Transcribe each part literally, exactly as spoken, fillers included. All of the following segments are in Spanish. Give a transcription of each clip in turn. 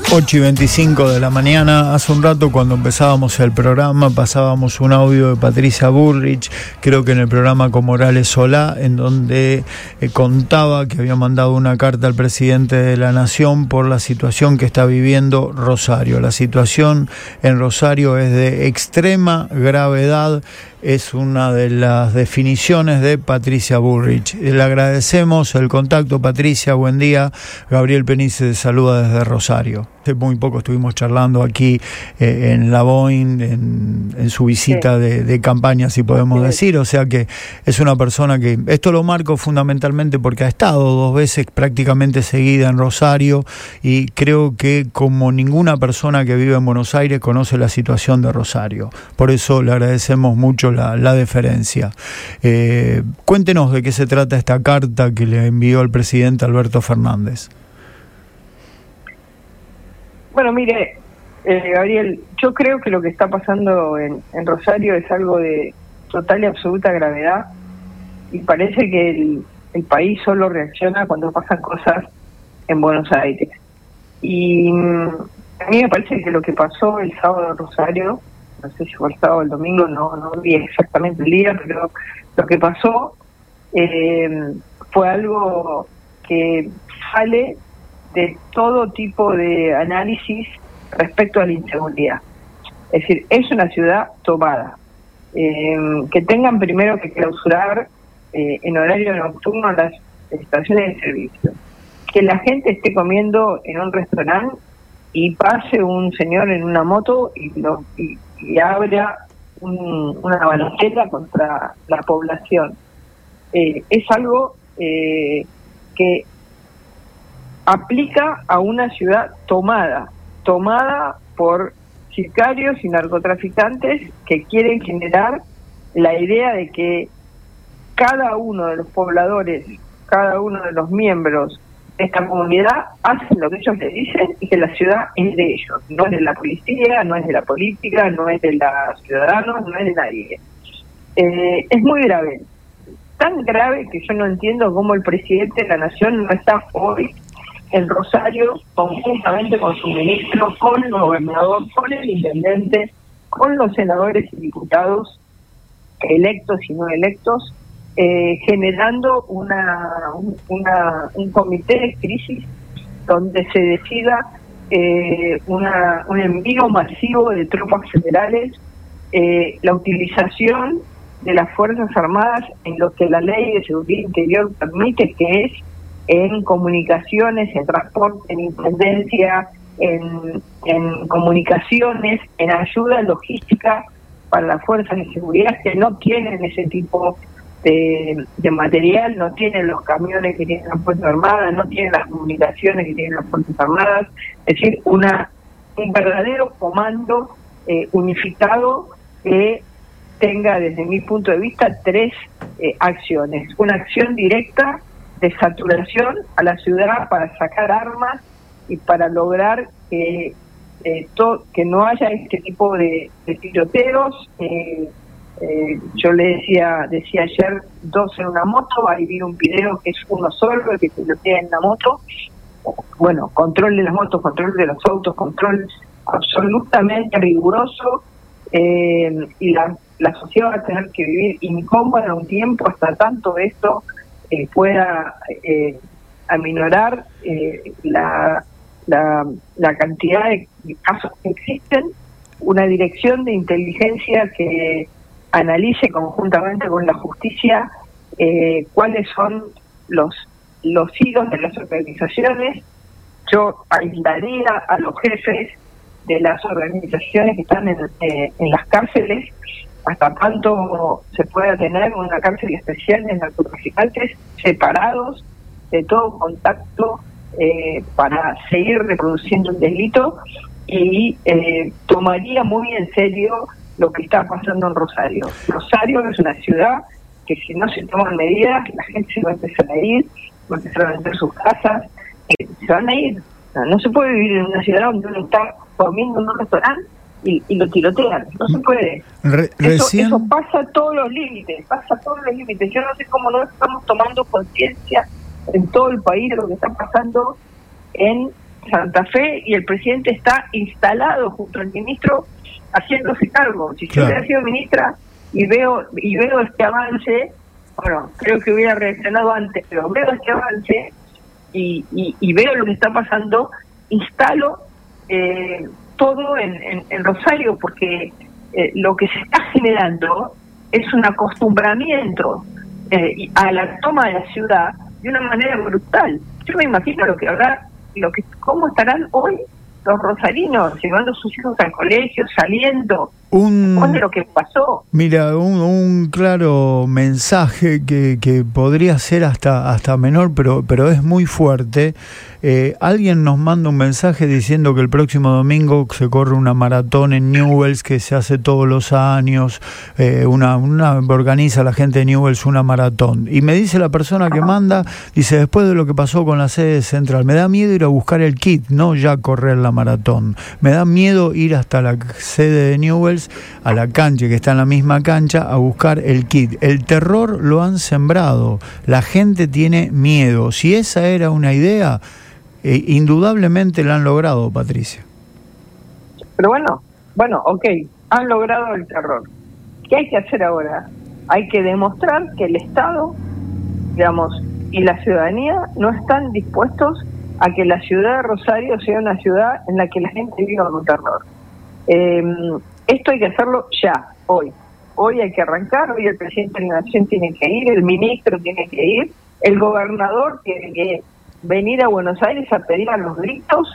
ocho y veinticinco de la mañana. Hace un rato, cuando empezábamos el programa, pasábamos un audio de Patricia Bullrich, creo que en el programa con Morales Solá, en donde eh, contaba que había mandado una carta al presidente de la Nación por la situación que está viviendo Rosario. La situación en Rosario es de extrema gravedad. Es una de las definiciones de Patricia Bullrich. Le agradecemos el contacto, Patricia. Buen día. Gabriel Penice te saluda desde Rosario. Hace muy poco estuvimos charlando aquí eh, en La Boeing, en, en su visita sí. de, de campaña, si podemos sí. decir. O sea que es una persona que... Esto lo marco fundamentalmente porque ha estado dos veces prácticamente seguida en Rosario, y creo que como ninguna persona que vive en Buenos Aires conoce la situación de Rosario. Por eso le agradecemos mucho la, la deferencia. Eh, cuéntenos de qué se trata esta carta que le envió el presidente Alberto Fernández. Bueno, mire, eh, Gabriel, yo creo que lo que está pasando en, en Rosario es algo de total y absoluta gravedad, y parece que el, el país solo reacciona cuando pasan cosas en Buenos Aires. Y mm, a mí me parece que lo que pasó el sábado en Rosario, no sé si fue el sábado o el domingo, no, no vi exactamente el día, pero lo que pasó eh, fue algo que sale de todo tipo de análisis respecto a la inseguridad. Es decir, es una ciudad tomada. Eh, que tengan primero que clausurar eh, en horario nocturno las estaciones de servicio. Que la gente esté comiendo en un restaurante y pase un señor en una moto y, lo, y, y abra un, una balacera contra la población. Eh, es algo eh, que aplica a una ciudad tomada, tomada por sicarios y narcotraficantes que quieren generar la idea de que cada uno de los pobladores, cada uno de los miembros de esta comunidad hacen lo que ellos le dicen, y que la ciudad es de ellos, no es de la policía, no es de la política, no es de los ciudadanos, no es de nadie. Eh, es muy grave, tan grave que yo no entiendo cómo el presidente de la Nación no está hoy en Rosario, conjuntamente con su ministro, con el gobernador, con el intendente, con los senadores y diputados electos y no electos, eh, generando una, una un comité de crisis donde se decida eh, una, un envío masivo de tropas federales, eh, la utilización de las Fuerzas Armadas en lo que la Ley de Seguridad Interior permite, que es en comunicaciones, en transporte, en intendencia, en, en comunicaciones, en ayuda logística para las fuerzas de seguridad que no tienen ese tipo de, de material, no tienen los camiones que tienen las Fuerzas Armadas, no tienen las comunicaciones que tienen las Fuerzas Armadas. Es decir, una un verdadero comando eh, unificado que tenga, desde mi punto de vista, tres eh, acciones. Una acción directa de saturación a la ciudad para sacar armas y para lograr que eh, to, que no haya este tipo de, de tiroteos. Eh, eh, yo le decía decía ayer dos en una moto, ahí vi un video que es uno solo el que tirotea en la moto. Bueno, control de las motos, control de los autos, control absolutamente riguroso, eh, y la, la sociedad va a tener que vivir incómoda un tiempo hasta tanto esto Eh, pueda eh, aminorar eh, la, la, la cantidad de casos que existen. Una dirección de inteligencia que analice conjuntamente con la justicia eh, cuáles son los los hilos de las organizaciones. Yo aislaría a los jefes de las organizaciones que están en, eh, en las cárceles, hasta tanto se pueda tener una cárcel especial de narcotraficantes separados de todo contacto eh, para seguir reproduciendo el delito, y eh, tomaría muy en serio lo que está pasando en Rosario. Rosario es una ciudad que, si no se toman medidas, la gente se va a empezar a ir, va a empezar a vender sus casas, eh, se van a ir. No, no se puede vivir en una ciudad donde uno está comiendo en un restaurante Y, y lo tirotean, no se puede. Re, eso, recién... eso pasa todos los límites, pasa todos los límites. Yo no sé cómo no estamos tomando conciencia en todo el país de lo que está pasando en Santa Fe y el presidente está instalado junto al ministro haciéndose cargo. Si claro. yo hubiera sido ministra y veo y veo este avance, bueno, creo que hubiera reaccionado antes, pero veo este avance y, y, y veo lo que está pasando, instalo eh, todo en, en, en Rosario, porque eh, lo que se está generando es un acostumbramiento eh, a la toma de la ciudad de una manera brutal. Yo me imagino lo que habrá, lo que cómo estarán hoy los rosarinos llevando a sus hijos al colegio, saliendo. Un, de lo que pasó. Mira, un, un claro mensaje que, que podría ser hasta hasta menor, pero pero es muy fuerte. Eh, alguien nos manda un mensaje diciendo que el próximo domingo se corre una maratón en Newell's que se hace todos los años, eh, una, una organiza la gente de Newell's una maratón. Y me dice la persona que manda, dice, después de lo que pasó con la sede central, me da miedo ir a buscar el kit, no ya correr la maratón. Me da miedo ir hasta la sede de Newell's, a la cancha, que está en la misma cancha, a buscar el kit. El terror lo han sembrado, la gente tiene miedo. Si esa era una idea, eh, indudablemente la han logrado, Patricia. Pero bueno, bueno, ok, han logrado el terror. ¿Qué hay que hacer ahora? Hay que demostrar que el Estado, digamos, y la ciudadanía no están dispuestos a que la ciudad de Rosario sea una ciudad en la que la gente viva con terror. Eh, Esto hay que hacerlo ya, hoy. Hoy hay que arrancar, hoy el presidente de la Nación tiene que ir, el ministro tiene que ir, el gobernador tiene que venir a Buenos Aires a pedir a los gritos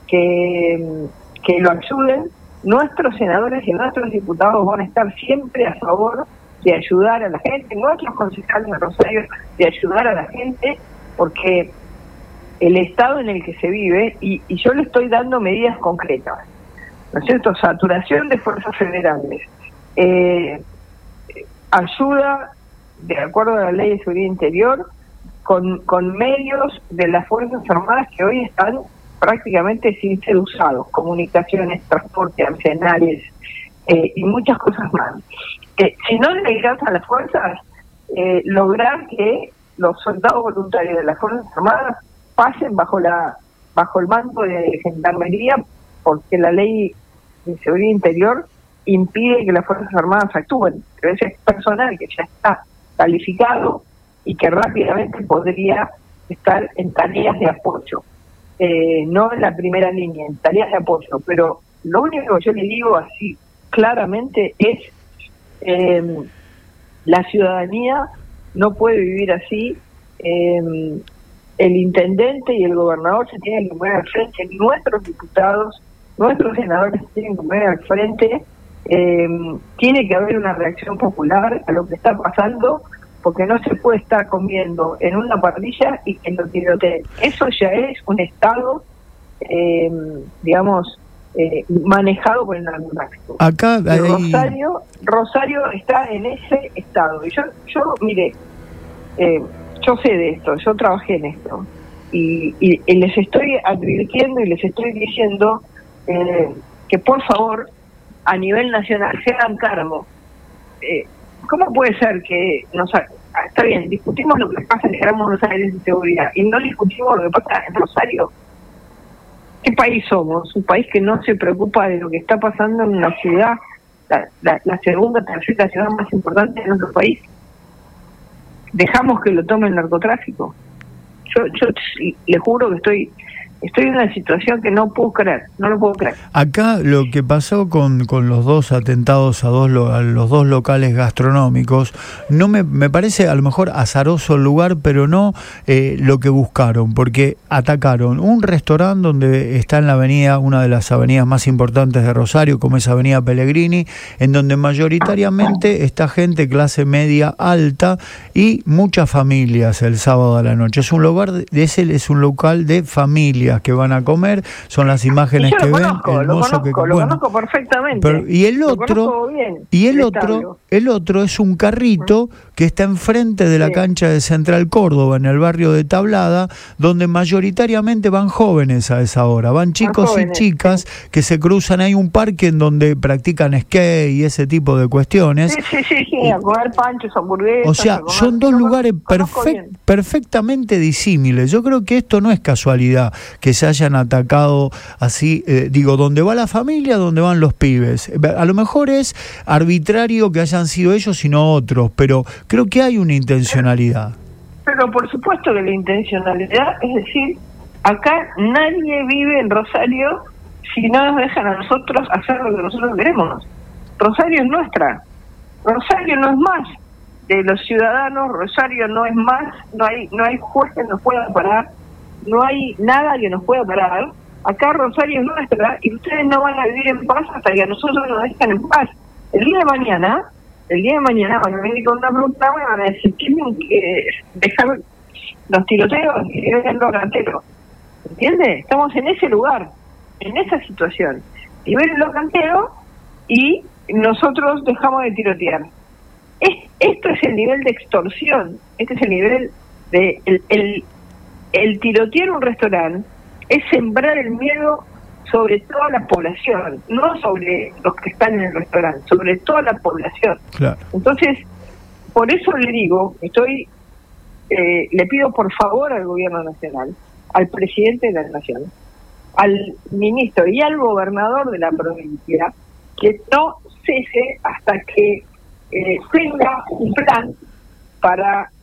que, que lo ayuden. Nuestros senadores y nuestros diputados van a estar siempre a favor de ayudar a la gente, nuestros concejales de Rosario, de ayudar a la gente, porque el estado en el que se vive, y, y yo le estoy dando medidas concretas, ¿no es cierto? Saturación de fuerzas federales, eh, ayuda, de acuerdo a la Ley de Seguridad Interior, con, con medios de las Fuerzas Armadas que hoy están prácticamente sin ser usados, comunicaciones, transporte, arsenales eh, y muchas cosas más. Eh, si no le alcanzan las fuerzas, eh, lograr que los soldados voluntarios de las Fuerzas Armadas pasen bajo la bajo el manto de Gendarmería, porque la Ley de Seguridad Interior impide que las Fuerzas Armadas actúen, pero ese es personal que ya está calificado y que rápidamente podría estar en tareas de apoyo, eh, no en la primera línea, en tareas de apoyo. Pero lo único que yo le digo así claramente es eh, la ciudadanía no puede vivir así. eh, el intendente y el gobernador se tienen que poner al frente, nuestros diputados, nuestros senadores se tienen que poner al frente. Eh, tiene que haber una reacción popular a lo que está pasando, porque no se puede estar comiendo en una parrilla y que lo tiroteen. Eso ya es un estado, eh, digamos, eh, manejado por el narcotráfico. Acá hay... Rosario, Rosario está en ese estado. Y yo, yo mire, eh, yo sé de esto, yo trabajé en esto, y, y, y les estoy advirtiendo y les estoy diciendo eh, que por favor, a nivel nacional, se hagan cargo. Eh, ¿Cómo puede ser que nos ha... está bien, discutimos lo que pasa en Gran Buenos Aires de seguridad y no discutimos lo que pasa en Rosario? ¿Qué país somos? Un país que no se preocupa de lo que está pasando en una ciudad, la, la, la segunda, tercera ciudad más importante de nuestro país. Dejamos que lo tome el narcotráfico. Yo, yo le juro que estoy... Estoy en una situación que no puedo creer, no lo puedo creer. Acá lo que pasó con, con los dos atentados a, dos, a los dos locales gastronómicos, no me, me parece a lo mejor azaroso el lugar, pero no eh, lo que buscaron, porque atacaron un restaurante donde está en la avenida, una de las avenidas más importantes de Rosario, como es Avenida Pellegrini, en donde mayoritariamente está gente clase media alta y muchas familias el sábado a la noche. Es un lugar, de, ese es un local de familia que van a comer, son las imágenes que ven, el mozo que lo conozco perfectamente. Pero, y el otro, y el otro, el otro es un carrito que está enfrente de la sí. cancha de Central Córdoba, en el barrio de Tablada, donde mayoritariamente van jóvenes a esa hora, van chicos jóvenes, y chicas sí. que se cruzan. Hay un parque en donde practican skate y ese tipo de cuestiones. Sí, sí, sí, sí, a comer panchos, hamburguesas. O sea, comer, son dos lugares perfect, perfectamente disímiles. Yo creo que esto no es casualidad, que se hayan atacado así, eh, digo, ¿dónde va la familia, dónde van los pibes? A lo mejor es arbitrario que hayan sido ellos y no otros, pero creo que hay una intencionalidad. Pero por supuesto que la intencionalidad, es decir, acá nadie vive en Rosario si no nos dejan a nosotros hacer lo que nosotros queremos. Rosario es nuestra. Rosario no es más de los ciudadanos, Rosario no es más, no hay no hay juez que nos pueda parar, no hay nada que nos pueda parar. Acá Rosario es nuestra y ustedes no van a vivir en paz hasta que a nosotros nos dejen en paz. El día de mañana, el día de mañana van a venir con una pregunta y van a decir, tienen que dejar los tiroteos y dejar los canteros. ¿Entiendes? Estamos en ese lugar, en esa situación. Liberen los canteros y nosotros dejamos de tirotear. Es, esto es el nivel de extorsión, este es el nivel de... El, el, el tirotear un restaurante es sembrar el miedo sobre toda la población, no sobre los que están en el restaurante, sobre toda la población. Claro. Entonces, por eso le digo, estoy, eh, le pido por favor al gobierno nacional, al presidente de la nación, al ministro y al gobernador de la provincia, que no cese hasta que eh, tenga un plan para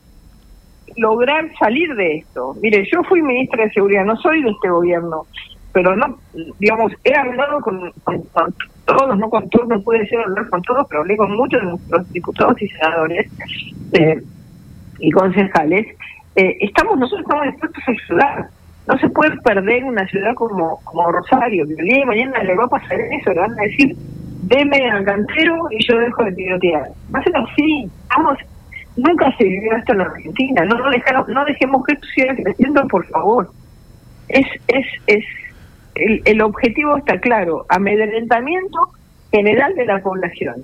lograr salir de esto. Mire, yo fui ministra de Seguridad, no soy de este gobierno, pero no, digamos, he hablado con, con, con todos, no con todos, no puede ser hablar con todos, pero hablé con muchos de nuestros diputados y senadores eh, y concejales. Eh, estamos, nosotros estamos dispuestos a ayudar. No se puede perder una ciudad como, como Rosario, que el día de mañana le va a pasar eso, le van a decir, deme al cantero y yo dejo de tirotear. Va a ser así, vamos, nunca se vivió esto en la Argentina, no, no, dejamos, no dejemos que esto siga creciendo, por favor. Es, es, es, el, el objetivo está claro, amedrentamiento general de la población.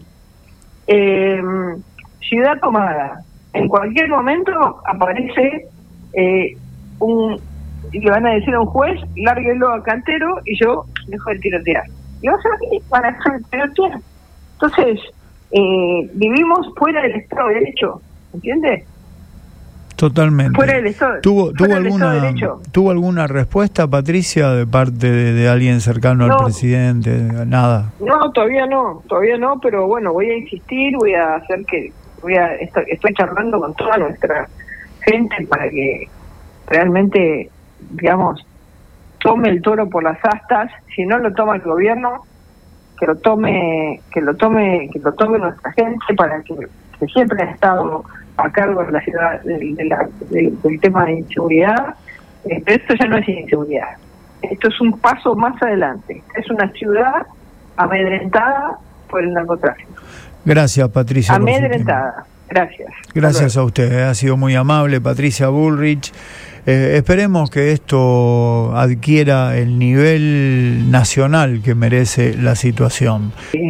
Eh, ciudad tomada, en cualquier momento aparece eh, un... y le van a decir a un juez, lárguelo a cantero y yo dejo de tirotear. Y vas a venir para dejar de tirotear. Entonces, eh, vivimos fuera del Estado de Derecho, ¿entiendes? Totalmente. Fuera del Estado, ¿Tuvo, fuera tuvo, del alguna, Estado de Derecho. ¿Tuvo alguna respuesta, Patricia, de parte de, de alguien cercano no, al presidente? Nada. No, todavía no, todavía no, pero bueno, voy a insistir, voy a hacer que, voy a estoy, estoy charlando con toda nuestra gente para que realmente, digamos, tome el toro por las astas. Si no lo toma el gobierno, que lo tome, que lo tome, que lo tome nuestra gente, para que, que siempre ha estado a cargo de la ciudad, de, de la, de, del tema de inseguridad. Eh, pero esto ya no es inseguridad, esto es un paso más adelante, es una ciudad amedrentada por el narcotráfico. Gracias, Patricia. Amedrentada. Gracias. Gracias a usted, ha sido muy amable, Patricia Bullrich. Eh, esperemos que esto adquiera el nivel nacional que merece la situación.